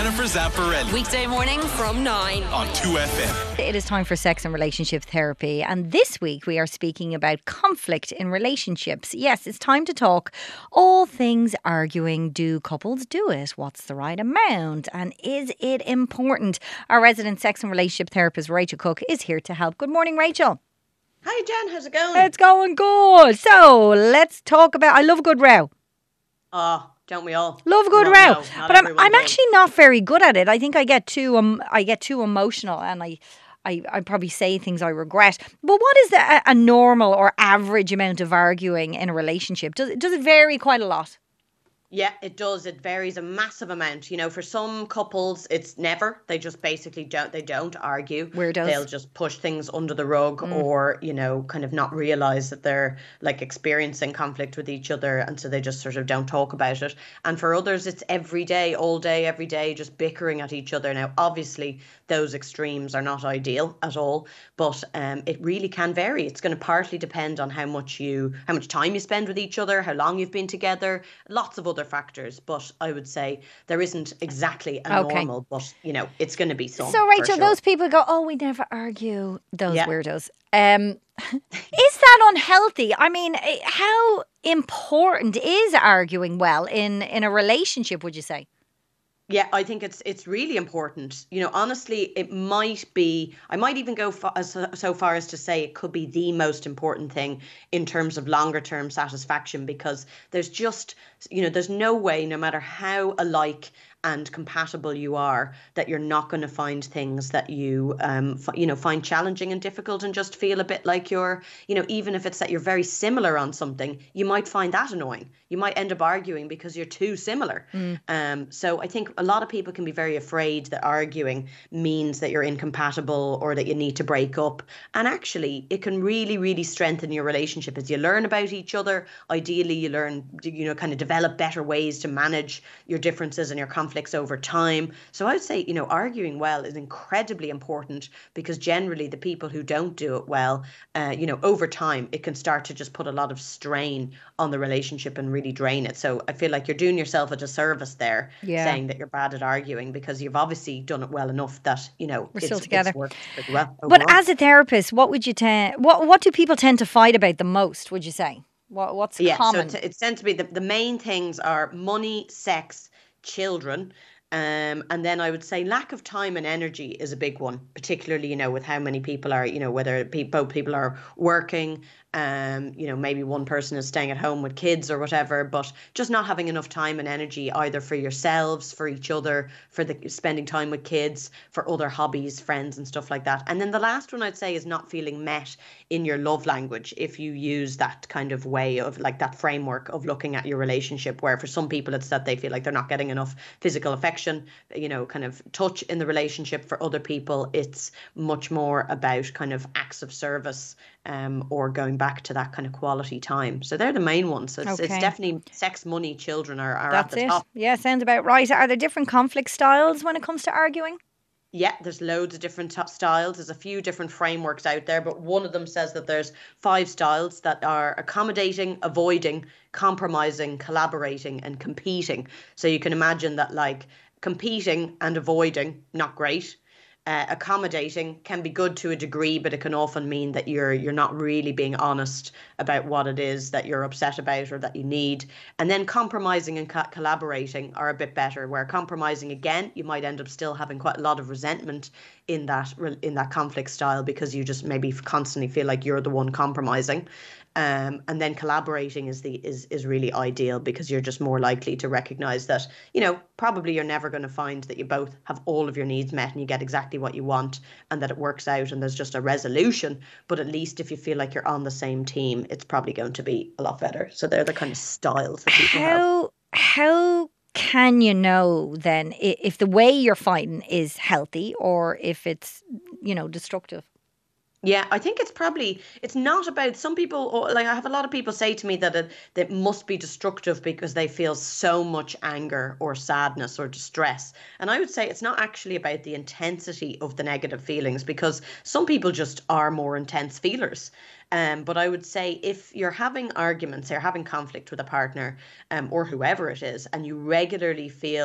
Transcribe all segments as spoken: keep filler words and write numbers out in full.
Jennifer Zamparelli. Weekday morning from nine on two F M. It is time for sex and relationship therapy, and this week we are speaking about conflict in relationships. Yes, it's time to talk all things arguing. Do couples do it? What's the right amount? And is it important? Our resident sex and relationship therapist, Rachel Cook, is here to help. Good morning, Rachel. Hi, Jen. How's it going? It's going good. So let's talk about, I love a good row. Oh, don't we all? Love a good No, row. no, not but I'm everyone I'm does. actually not very good at it. I think I get too um I get too emotional, and I I, I probably say things I regret. But what is the, a, a normal or average amount of arguing in a relationship? Does it, does it vary quite a lot? Yeah, it does. It varies a massive amount. You know, for some couples, it's never. They just basically don't. They don't argue. Weirdos. They'll just push things under the rug, or you know, kind of not realize that they're like experiencing conflict with each other, and so they just sort of don't talk about it. And for others, it's every day, all day, every day, just bickering at each other. Now, obviously, those extremes are not ideal at all, but um, it really can vary. It's going to partly depend on how much you, how much time you spend with each other, how long you've been together, lots of other factors. But I would say there isn't exactly a Okay. normal, but you know, it's going to be some. So, for Rachel, sure. those people go, oh, we never argue. Those Yeah. weirdos. Um, is that unhealthy? I mean, eh, how important is arguing well in, in a relationship, would you say? Yeah, I think it's it's really important. You know, honestly, it might be, I might even go fa- as, so far as to say it could be the most important thing in terms of longer term satisfaction, because there's just, you know, there's no way, no matter how alike and compatible you are, that you're not going to find things that you, um, f- you know, find challenging and difficult, and just feel a bit like you're, you know, even if it's that you're very similar on something, you might find that annoying. You might end up arguing because you're too similar. Um, so I think a lot of people can be very afraid that arguing means that you're incompatible or that you need to break up. And actually, it can really, really strengthen your relationship as you learn about each other. Ideally, you learn, you know, kind of develop better ways to manage your differences and your conflicts over time. So I would say, you know, arguing well is incredibly important, because generally the people who don't do it well, uh, you know, over time, it can start to just put a lot of strain on the relationship and really drain it. So I feel like you're doing yourself a disservice there, Yeah. saying that you're bad at arguing, because you've obviously done it well enough that, you know, We're it's, still together. it's worked pretty well But overall. as a therapist, what would you tend? What what do people tend to fight about the most? Would you say? What what's Yeah, common? so it's, it's tends to be the, the main things are money, sex, children. Um, and then I would say lack of time and energy is a big one, particularly, you know, with how many people are, you know, whether pe- both people are working, um, you know, maybe one person is staying at home with kids or whatever, but just not having enough time and energy either for yourselves, for each other, for the spending time with kids, for other hobbies, friends and stuff like that. And then the last one I'd say is not feeling met in your love language, if you use that kind of way of like that framework of looking at your relationship, where for some people it's that they feel like they're not getting enough physical affection, you know, kind of touch in the relationship. For other people, it's much more about kind of acts of service, um, or going back to that kind of quality time. So they're the main ones. So it's, Okay. it's definitely sex, money, children are, are That's at the it. top. Yeah, sounds about right. Are there different conflict styles when it comes to arguing? Yeah, there's loads of different t- styles. There's a few different frameworks out there, but one of them says that there's five styles that are accommodating, avoiding, compromising, collaborating, and competing. So you can imagine that, like, competing and avoiding, not great. Uh, accommodating can be good to a degree, but it can often mean that you're you're not really being honest about what it is that you're upset about or that you need. And then compromising and co- collaborating are a bit better, where compromising, again, you might end up still having quite a lot of resentment in that re- in that conflict style, because you just maybe constantly feel like you're the one compromising. Um, and then collaborating is the is is really ideal, because you're just more likely to recognize that, you know, probably you're never going to find that you both have all of your needs met and you get exactly what you want, and that it works out and there's just a resolution. But at least if you feel like you're on the same team, it's probably going to be a lot better. So they're the kind of styles that people have. How how can you know then i- if the way you're fighting is healthy or if it's, you know, destructive? Yeah, I think it's probably, it's not about, some people, or like I have a lot of people say to me that it, that must be destructive because they feel so much anger or sadness or distress. And I would say it's not actually about the intensity of the negative feelings, because some people just are more intense feelers. Um, but I would say if you're having arguments, you're having conflict with a partner, um, or whoever it is, and you regularly feel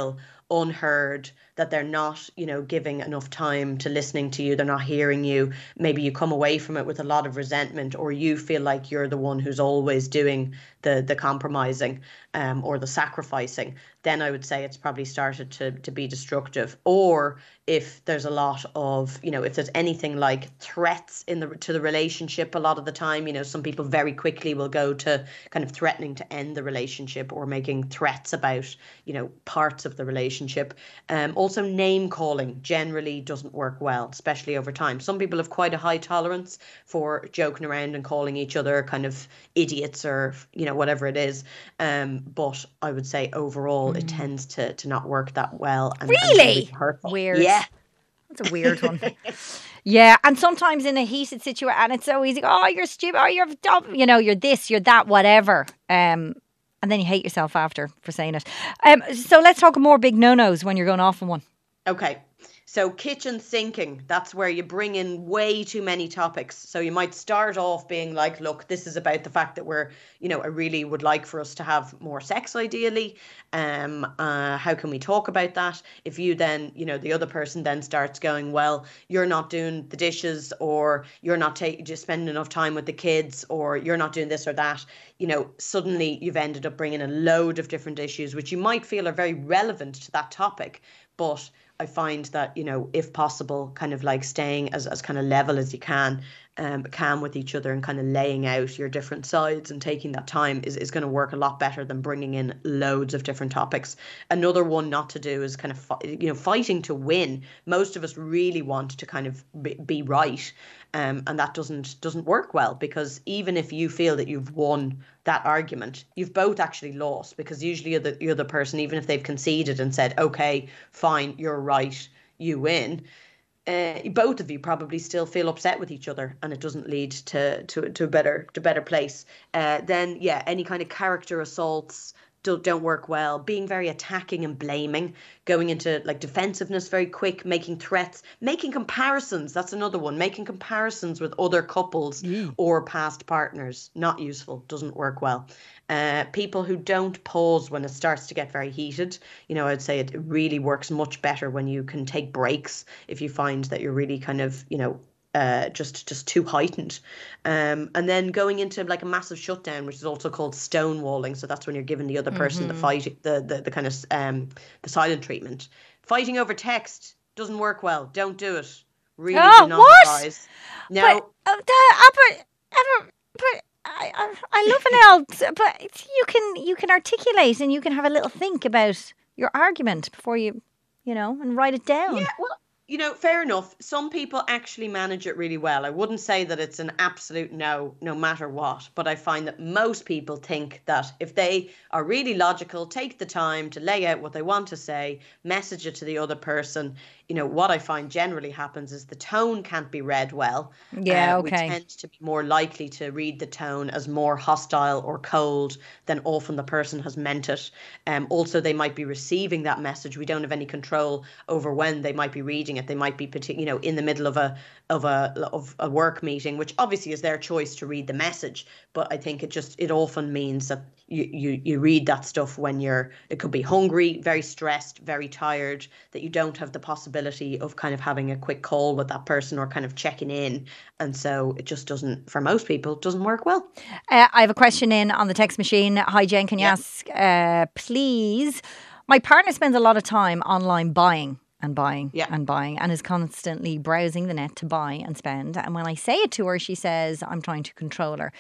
unheard, that they're not, you know, giving enough time to listening to you, they're not hearing you. Maybe you come away from it with a lot of resentment, or you feel like you're the one who's always doing the the compromising um, or the sacrificing, then I would say it's probably started to to be destructive. Or if there's a lot of, you know, if there's anything like threats in the to the relationship, a lot of the time, you know, some people very quickly will go to kind of threatening to end the relationship or making threats about, you know, parts of the relationship. Um, also, name calling generally doesn't work well, especially over time. Some people have quite a high tolerance for joking around and calling each other kind of idiots or, you know, whatever it is. Um, but I would say overall, mm. it tends to to not work that well. And, really? and really hurtful. Weird. Yeah. That's a weird one. Yeah, and sometimes in a heated situation, and it's so easy. Oh, you're stupid. Oh, you're dumb. You know, you're this, you're that, whatever. Um, and then you hate yourself after for saying it. Um, so let's talk more big no-nos when you're going off on one. Okay. So kitchen sinking, that's where you bring in way too many topics. So you might start off being like, look, this is about the fact that we're, you know, I really would like for us to have more sex ideally. Um, uh, how can we talk about that? If you then, you know, the other person then starts going, well, you're not doing the dishes, or you're not taking just spending enough time with the kids, or you're not doing this or that, you know, suddenly you've ended up bringing a load of different issues, which you might feel are very relevant to that topic. But I find that, you know, if possible, kind of like staying as, as kind of level as you can, um, calm with each other, and kind of laying out your different sides and taking that time is, is going to work a lot better than bringing in loads of different topics. Another one not to do is kind of, you know, fighting to win. Most of us really want to kind of be, be right. Um, and that doesn't doesn't work well, because even if you feel that you've won that argument, you've both actually lost, because usually the, the other person, even if they've conceded and said, okay, fine, you're right, you win, uh, both of you probably still feel upset with each other, and it doesn't lead to to, to a better to better place. Uh, then, yeah, any kind of character assaults don't, don't work well. Being very attacking and blaming, going into like defensiveness very quick, making threats, making comparisons. That's another one. Making comparisons with other couples mm. or past partners. Not useful. Doesn't work well. Uh, people who don't pause when it starts to get very heated. You know, I'd say it really works much better when you can take breaks if you find that you're really kind of, you know, Uh, just just too heightened. Um, and then going into like a massive shutdown, which is also called stonewalling. So that's when you're giving the other person mm-hmm. the fight, the, the the kind of um the silent treatment. Fighting over text doesn't work well. Don't do it. Really oh, do not what? advise. No. But, uh, the, uh, but, uh, but I, I, I love it, El, but you can you can articulate and you can have a little think about your argument before you, you know, and write it down. Yeah, well, you know, fair enough. Some people actually manage it really well. I wouldn't say that it's an absolute no, no matter what. But I find that most people think that if they are really logical, take the time to lay out what they want to say, message it to the other person. You know, what I find generally happens is the tone can't be read well. Yeah, uh, okay. We tend to be more likely to read the tone as more hostile or cold than often the person has meant it. Um, also, they might be receiving that message. We don't have any control over when they might be reading it. They might be, you know, in the middle of a of a of a work meeting, which obviously is their choice to read the message. But I think it just it often means that you you you read that stuff when you're it could be hungry, very stressed, very tired, that you don't have the possibility of kind of having a quick call with that person or kind of checking in, and so it just doesn't, for most people, doesn't work well. Uh, I have a question in on the text machine. Hi Jen, can you yeah. ask, uh, please? My partner spends a lot of time online buying. And buying yeah. and buying and is constantly browsing the net to buy and spend. And when I say it to her, she says, I'm trying to control her.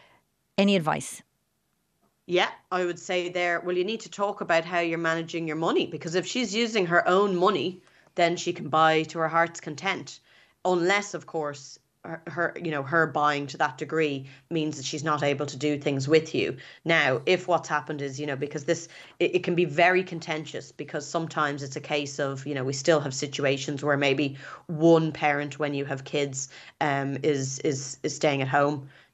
Any advice? Yeah, I would say there, well, you need to talk about how you're managing your money, because if she's using her own money, then she can buy to her heart's content. Unless, of course, her, her you know, her buying to that degree means that she's not able to do things with you. Now, if what's happened is, you know, because this, it, it can be very contentious, because sometimes it's a case of, you know, we still have situations where maybe one parent, when you have kids, um, is is is staying at home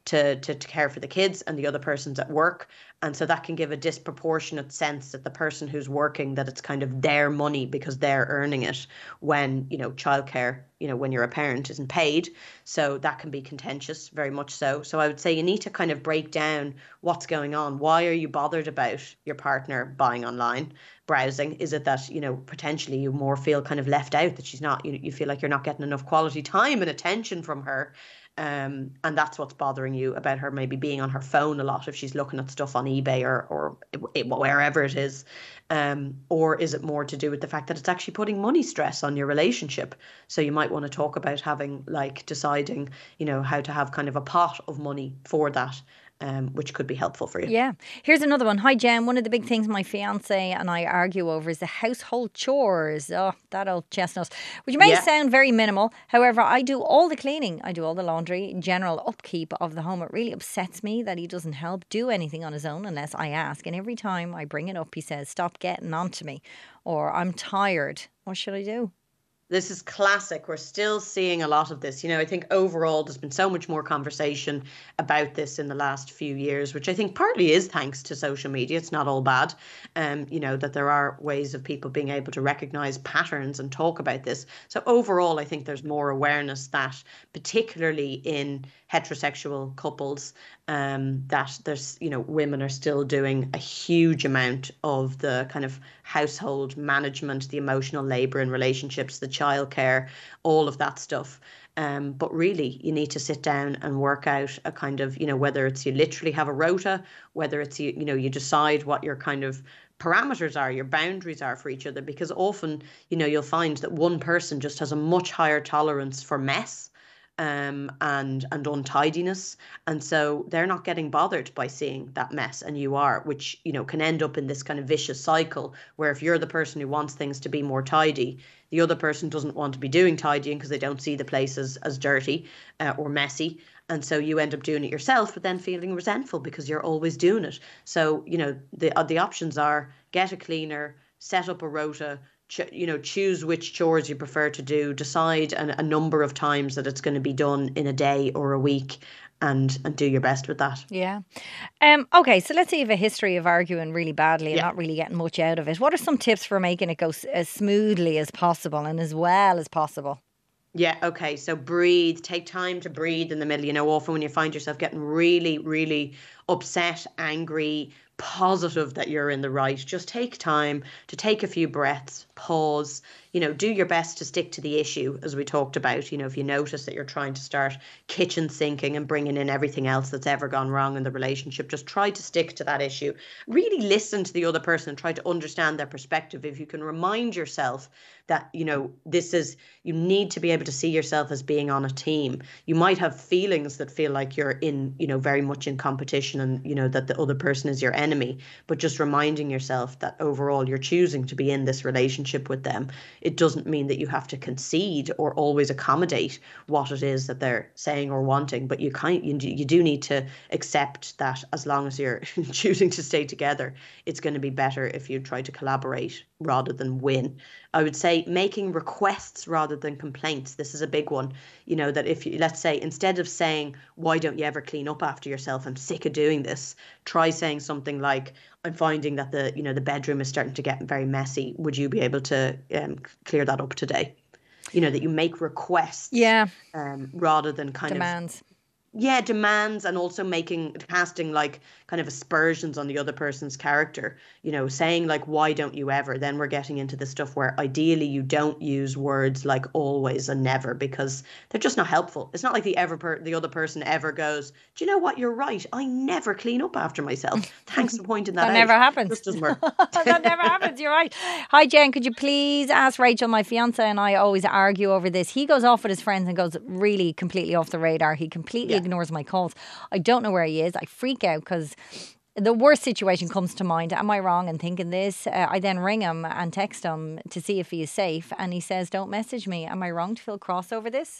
to, to, to care for the kids and the other person's at work. And so that can give a disproportionate sense that the person who's working, that it's kind of their money because they're earning it, when, you know, childcare, you know, when you're a parent, isn't paid. So that can be contentious, very much so. So I would say you need to kind of break down what's going on. Why are you bothered about your partner buying online, browsing? Is it that, you know, potentially you more feel kind of left out, that she's not, you, you feel like you're not getting enough quality time and attention from her? Um, and that's what's bothering you about her maybe being on her phone a lot, if she's looking at stuff on eBay or or it, wherever it is. Um, or is it more to do with the fact that it's actually putting money stress on your relationship? So you might want to talk about having, like, deciding, you know, how to have kind of a pot of money for that. Um, which could be helpful for you. Yeah. Here's another one. Hi, Jen. One of the big things my fiance and I argue over is the household chores. Oh, that old chestnut. Which may Yeah. sound very minimal. However, I do all the cleaning. I do all the laundry, general upkeep of the home. It really upsets me that he doesn't help do anything on his own unless I ask. And every time I bring it up, he says, stop getting on to me. Or, I'm tired. What should I do? This is classic. We're still seeing a lot of this. You know, I think overall there's been so much more conversation about this in the last few years, which I think partly is thanks to social media. It's not all bad. Um, you know, that there are ways of people being able to recognize patterns and talk about this. So overall, I think there's more awareness that, particularly in heterosexual couples, um, that there's, you know, women are still doing a huge amount of the kind of household management, the emotional labor in relationships, the childcare, all of that stuff. Um, but really, you need to sit down and work out a kind of, you know, whether it's you literally have a rota, whether it's you, you know, you decide what your kind of parameters are, your boundaries are for each other, because often, you know, you'll find that one person just has a much higher tolerance for mess um, and and untidiness, and so they're not getting bothered by seeing that mess, and you are, which, you know, can end up in this kind of vicious cycle where if you're the person who wants things to be more tidy, the other person doesn't want to be doing tidying because they don't see the place as, as dirty uh, or messy. And so you end up doing it yourself, but then feeling resentful because you're always doing it. So, you know, the uh, the options are get a cleaner, set up a rota, ch- you know, choose which chores you prefer to do, decide an, a number of times that it's going to be done in a day or a week, and and do your best with that. Yeah. Um. Okay, so let's say you have a history of arguing really badly and Yeah. not really getting much out of it. What are some tips for making it go s- as smoothly as possible and as well as possible? Yeah, okay. So breathe, take time to breathe in the middle. You know, often when you find yourself getting really, really upset, angry, positive that you're in the right, just take time to take a few breaths, pause, you know, do your best to stick to the issue, as we talked about. You know, if you notice that you're trying to start kitchen sinking and bringing in everything else that's ever gone wrong in the relationship, just try to stick to that issue. Really listen to the other person and try to understand their perspective. If you can remind yourself that, you know, this is, you need to be able to see yourself as being on a team. You might have feelings that feel like you're in, you know, very much in competition and, you know, that the other person is your enemy, but just reminding yourself that overall you're choosing to be in this relationship with them. It doesn't mean that you have to concede or always accommodate what it is that they're saying or wanting, but you kind you, do- you do need to accept that as long as you're choosing to stay together, it's going to be better if you try to collaborate rather than win. I would say making requests rather than complaints. This is a big one. You know, that if you, let's say, instead of saying, why don't you ever clean up after yourself? I'm sick of doing this. Try saying something like, I'm finding that the, you know, the bedroom is starting to get very messy. Would you be able to um, clear that up today? You know, that you make requests Yeah. um, rather than kind of Demands. yeah, demands, and also making, casting like kind of aspersions on the other person's character, you know, saying like, why don't you ever? Then we're getting into the stuff where ideally you don't use words like always and never, because they're just not helpful. It's not like the ever per- the other person ever goes, do you know what? You're right. I never clean up after myself. Thanks for pointing that, That out. never happens. This doesn't work. That never happens. You're right. Hi, Jen. Could you please ask Rachel? My fiance and I always argue over this. He goes off with his friends and goes really completely off the radar. He completely Yeah. ignores my calls. I don't know where he is. I freak out because the worst situation comes to mind. Am I wrong in thinking this? Uh, I then ring him and text him to see if he is safe, and he says, "Don't message me." Am I wrong to feel cross over this?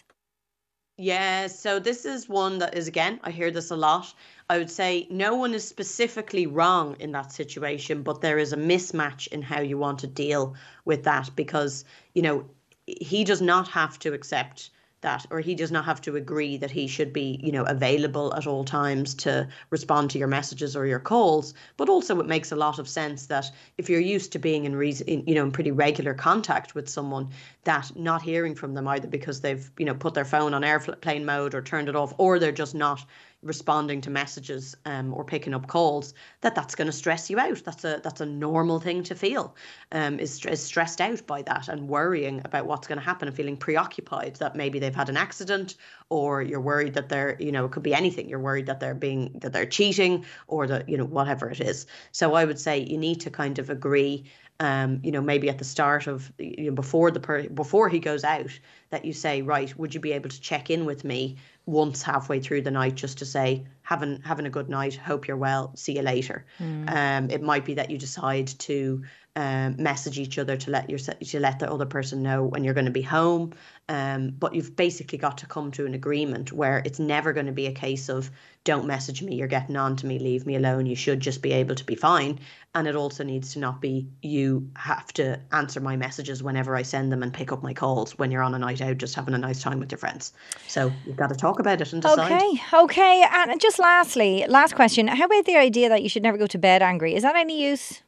Yeah, so this is one that is, again, I hear this a lot. I would say no one is specifically wrong in that situation, but there is a mismatch in how you want to deal with that, because, you know, he does not have to accept that, or he does not have to agree that he should be, you know, available at all times to respond to your messages or your calls. But also it makes a lot of sense that if you're used to being in, re- in you know, in pretty regular contact with someone, that not hearing from them either because they've, you know, put their phone on airplane mode or turned it off, or they're just not responding to messages um, or picking up calls, that that's going to stress you out. That's a that's a normal thing to feel, um, is, is stressed out by that and worrying about what's going to happen and feeling preoccupied that maybe they've had an accident, or you're worried that they're, you know, it could be anything. You're worried that they're being, that they're cheating, or that, you know, whatever it is. So I would say you need to kind of agree, um, you know, maybe at the start of, you know, before the per- before he goes out, that you say, right, would you be able to check in with me once halfway through the night, just to say, having having a good night, hope you're well, see you later. Mm. Um, it might be that you decide to um, message each other to let your to let the other person know when you're going to be home. Um, but you've basically got to come to an agreement where it's never going to be a case of, don't message me, you're getting on to me, leave me alone. You should just be able to be fine. And it also needs to not be, you have to answer my messages whenever I send them and pick up my calls when you're on a night out just having a nice time with your friends. So you've got to talk about it and decide. Okay, okay. And just lastly, last question. How about the idea that you should never go to bed angry? Is that any use?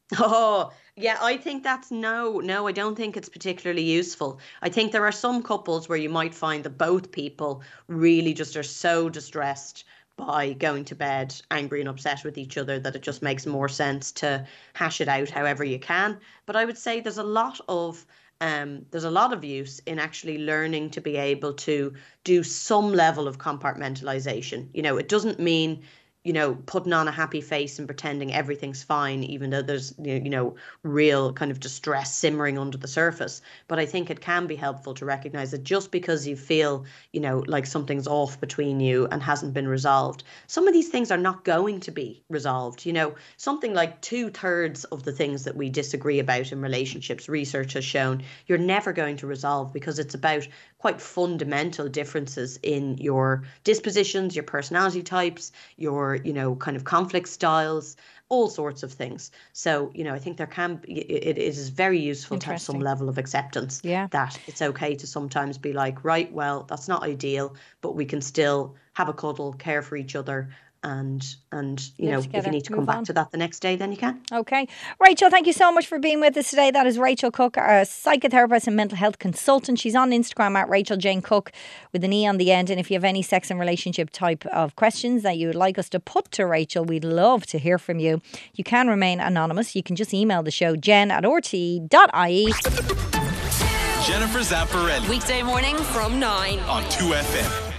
Oh, yeah, I think that's no, no, I don't think it's particularly useful. I think there are some couples where you might find that both people really just are so distressed by going to bed angry and upset with each other that it just makes more sense to hash it out however you can. But I would say there's a lot of um, there's a lot of use in actually learning to be able to do some level of compartmentalization. You know, it doesn't mean, you know, putting on a happy face and pretending everything's fine, even though there's, you know, real kind of distress simmering under the surface. But I think it can be helpful to recognize that just because you feel, you know, like something's off between you and hasn't been resolved, some of these things are not going to be resolved. You know, something like two thirds of the things that we disagree about in relationships, research has shown, you're never going to resolve, because it's about quite fundamental differences in your dispositions, your personality types, your, you know, kind of conflict styles, all sorts of things. So, you know, I think there can be, it, it is very useful to have some level of acceptance, yeah, that it's okay to sometimes be like, right, well, that's not ideal, but we can still have a cuddle, care for each other. And, and you Live know, together, if you need to come back on. to that the next day, then you can. Okay. Rachel, thank you so much for being with us today. That is Rachel Cook, a psychotherapist and mental health consultant. She's on Instagram at Rachel Jane Cook with an E on the end. And if you have any sex and relationship type of questions that you would like us to put to Rachel, we'd love to hear from you. You can remain anonymous. You can just email the show, jen at r t dot i e. Jennifer Zamparelli. Weekday morning from nine. On two F M.